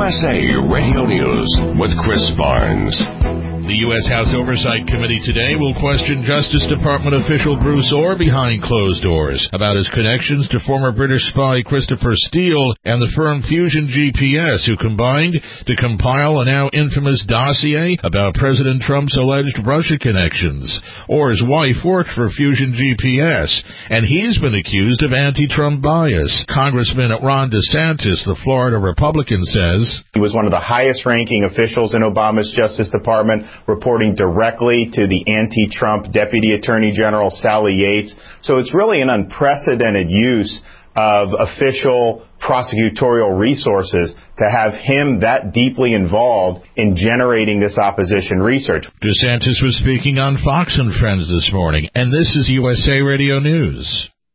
USA Radio News with Chris Barnes. The U.S. House Oversight Committee today will question Justice Department official Bruce Orr behind closed doors about his connections to former British spy Christopher Steele and the firm Fusion GPS, who combined to compile a now infamous dossier about President Trump's alleged Russia connections. Orr's wife worked for Fusion GPS, and he's been accused of anti-Trump bias. Congressman Ron DeSantis, the Florida Republican, says he was one of the highest-ranking officials in Obama's Justice Department, reporting directly to the anti-Trump Deputy Attorney General Sally Yates. So it's really an unprecedented use of official prosecutorial resources to have him that deeply involved in generating this opposition research. DeSantis was speaking on Fox and Friends this morning, and this is USA Radio News.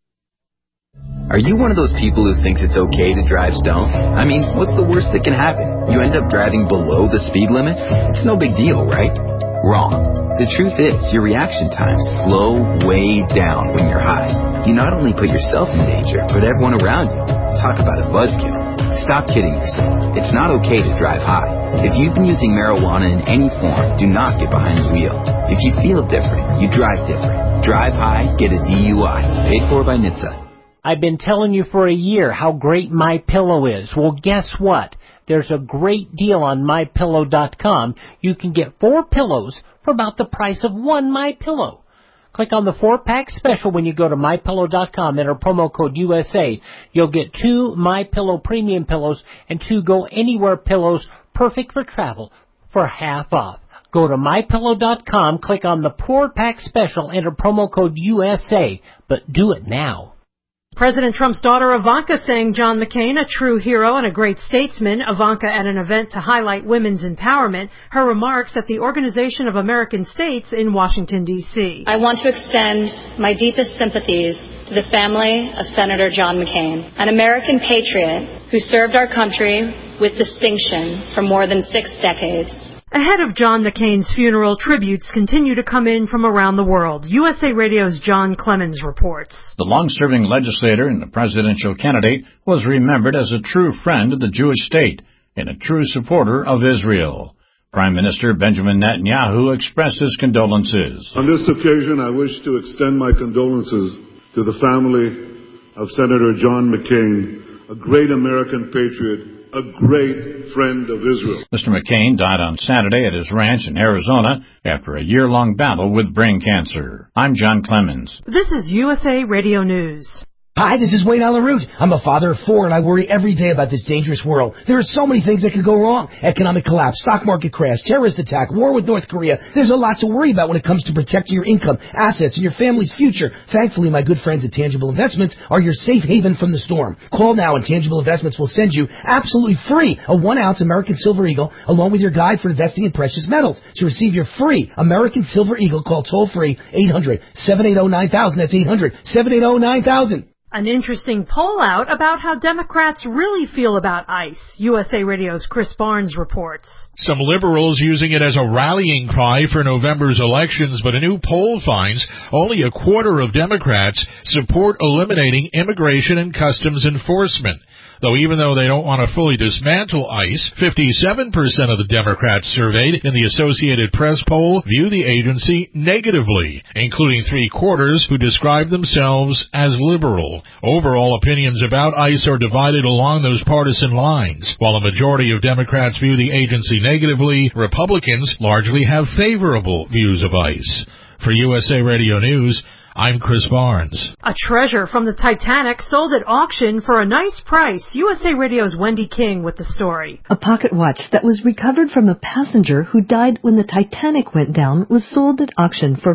Are you one of those people who thinks it's okay to drive stoned? I mean, what's the worst that can happen? You end up driving below the speed limit? It's no big deal, right? Wrong. The truth is, your reaction times slow way down when you're high. You not only put yourself in danger, but everyone around you. Talk about a buzzkill. Stop kidding yourself. It's not okay to drive high. If you've been using marijuana in any form, do not get behind the wheel. If you feel different, you drive different. Drive high, get a DUI. Paid for by NHTSA. I've been telling you for a year how great MyPillow is. Well, guess what? There's a great deal on MyPillow.com. You can get 4 pillows for about the price of one MyPillow. Click on the 4-pack special when you go to MyPillow.com. Enter promo code USA. You'll get 2 MyPillow premium pillows and 2 Go Anywhere pillows, perfect for travel, for half off. Go to MyPillow.com, click on the 4-pack special, enter promo code USA. But do it now. President Trump's daughter Ivanka sang John McCain a true hero and a great statesman. Ivanka at an event to highlight women's empowerment. Her remarks at the Organization of American States in Washington, D.C. I want to extend my deepest sympathies to the family of Senator John McCain, an American patriot who served our country with distinction for more than 6 decades. Ahead of John McCain's funeral, tributes continue to come in from around the world. USA Radio's John Clemens reports. The long-serving legislator and the presidential candidate was remembered as a true friend of the Jewish state and a true supporter of Israel. Prime Minister Benjamin Netanyahu expressed his condolences. On this occasion, I wish to extend my condolences to the family of Senator John McCain, a great American patriot, a great friend of Israel. Mr. McCain died on Saturday at his ranch in Arizona after a year-long battle with brain cancer. I'm John Clemens. This is USA Radio News. Hi, this is Wayne Alaroot. I'm a father of 4, and I worry every day about this dangerous world. There are so many things that could go wrong. Economic collapse, stock market crash, terrorist attack, war with North Korea. There's a lot to worry about when it comes to protecting your income, assets, and your family's future. Thankfully, my good friends at Tangible Investments are your safe haven from the storm. Call now, and Tangible Investments will send you absolutely free a 1-ounce American Silver Eagle along with your guide for investing in precious metals. To receive your free American Silver Eagle, call toll-free 800-780-9000. That's 800-780-9000. An interesting poll out about how Democrats really feel about ICE. USA Radio's Chris Barnes reports. Some liberals using it as a rallying cry for November's elections, but a new poll finds only a quarter of Democrats support eliminating immigration and customs enforcement. Though even though they don't want to fully dismantle ICE, 57% of the Democrats surveyed in the Associated Press poll view the agency negatively, including 3/4 who describe themselves as liberal. Overall, opinions about ICE are divided along those partisan lines. While a majority of Democrats view the agency negatively, Republicans largely have favorable views of ICE. For USA Radio News, I'm Chris Barnes. A treasure from the Titanic sold at auction for a nice price. USA Radio's Wendy King with the story. A pocket watch that was recovered from a passenger who died when the Titanic went down was sold at auction for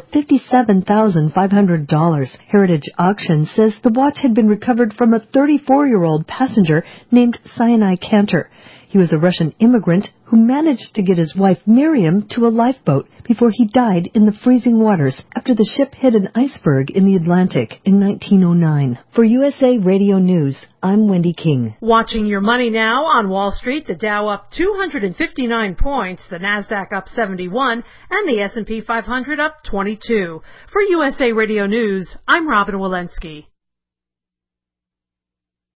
$57,500. Heritage Auction says the watch had been recovered from a 34-year-old passenger named Sinai Cantor. He was a Russian immigrant who managed to get his wife Miriam to a lifeboat before he died in the freezing waters after the ship hit an iceberg in the Atlantic in 1909. For USA Radio News, I'm Wendy King. Watching your money now on Wall Street, the Dow up 259 points, the Nasdaq up 71, and the S&P 500 up 22. For USA Radio News, I'm Robin Walensky.